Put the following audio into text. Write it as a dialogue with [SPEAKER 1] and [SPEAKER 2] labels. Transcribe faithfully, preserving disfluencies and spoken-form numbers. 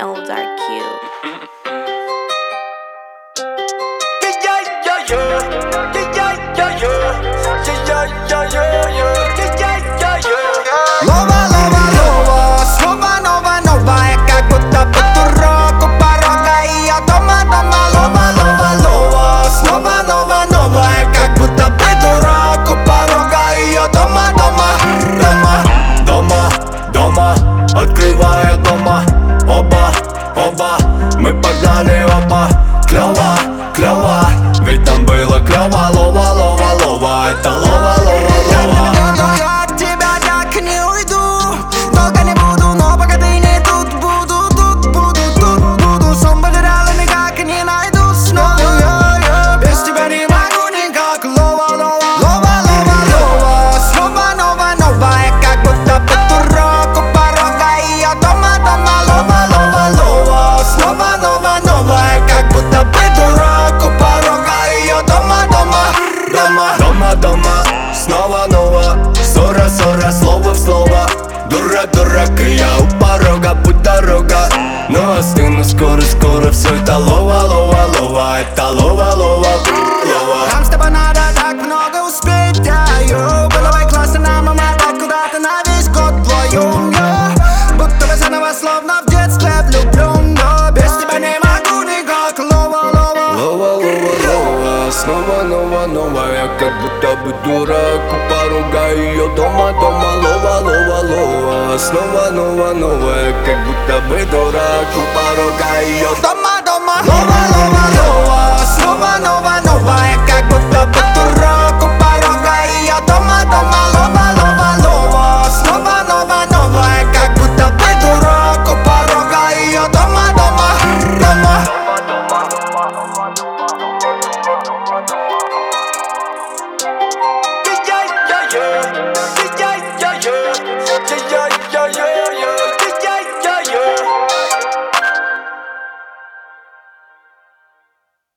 [SPEAKER 1] Eldarq.
[SPEAKER 2] Лова, лова, лова, снова нова, новая, как будто бы дурак у порога ее дома, дома. Лова, лова, лова, снова нова, новая, как будто бы дурак у порога ее дома, дома. Дома, дома, дома, открывая дома. Оба, оба, мы погнали оба. Клёво, клёво, ведь там было клёво. Лова, лова, лова, это лова, лова, лова. Я от тебя так не уйду, долго не буду, но пока ты не тут, буду тут, буду тут, буду. Сон потерял и никак не найду снова. Без тебя не могу никак. Лова, лова, лова, лова, лова, снова нова, новая, как будто бы дурак у порога ее дома, дома. Лова, лова, лова, снова нова, новая, как будто бы дурак у порога ее дома, дома. Дома, дома, дома, снова нова, ссора, ссора, слово в слово. Дурак, дурак, и я у порога, путь дорога. Но остыну скоро, скоро, все это лова, лова, лова, это лова, лова, лова. Нам с тобой надо так много успеть, да, йо. Было бы классно нам умотать куда-то на весь год вдвоем, йо. Будто бы заново, словно в детстве влюблен, но без тебя не могу никак. Лова, лова, лова, лова, лова, снова нова, новая, как будто бы дурак у порога ее дома, дома. Лова, лова, лова, снова нова, новая, как будто бы дурак у порога ее дома, дома. Лова, лова, лова.